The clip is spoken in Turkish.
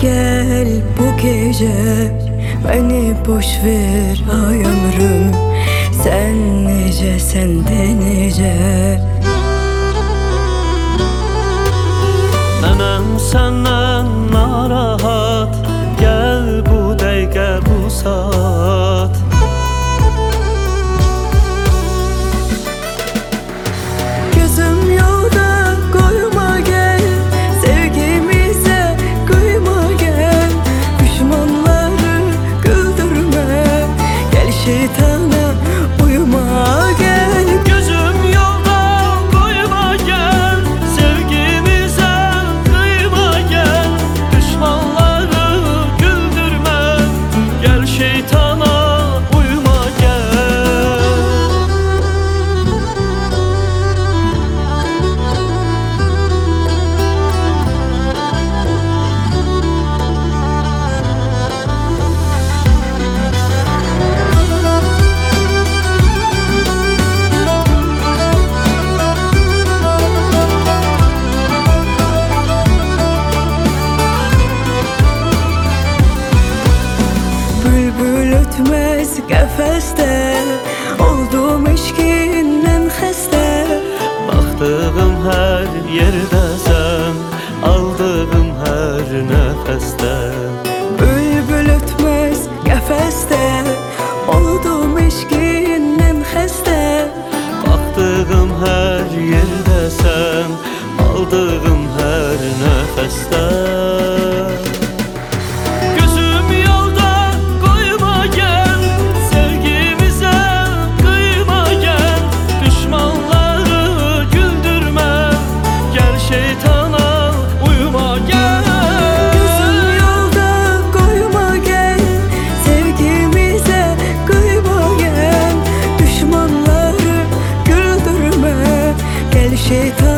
gel bu gece, beni boş ver ay ömrüm. Sen nece, sen de nece. Mənəm səndən narahat, gel bu dəqiqə bu saat. Gözüm yolda koyma gel, sevgimize kıyma gel. Düşmanları güldürme, gel şeytana uyuma gel. Gözüm yolda koyma gel, sevgimize kıyma gel. Düşmanları güldürme, gel şeytana uyma gel. Bülbül ötmez qəfəsdə, oldum eşqindən xəstə. Baxdığım hər yerdəsən, aldığım hər nəfəsdə. Bülbül ötmez qəfəsdə, oldum eşqindən xəstə. Baxdığım hər yerdəsən, aldığım hər nəfəsdə. Gözüm yolda koyma gel, sevgimize kıyma gel. Düşmanları güldürme, gel şeytana uyma gel. Gözüm yolda koyma gel, sevgimize kıyma gel. Düşmanları güldürme, gel şeytan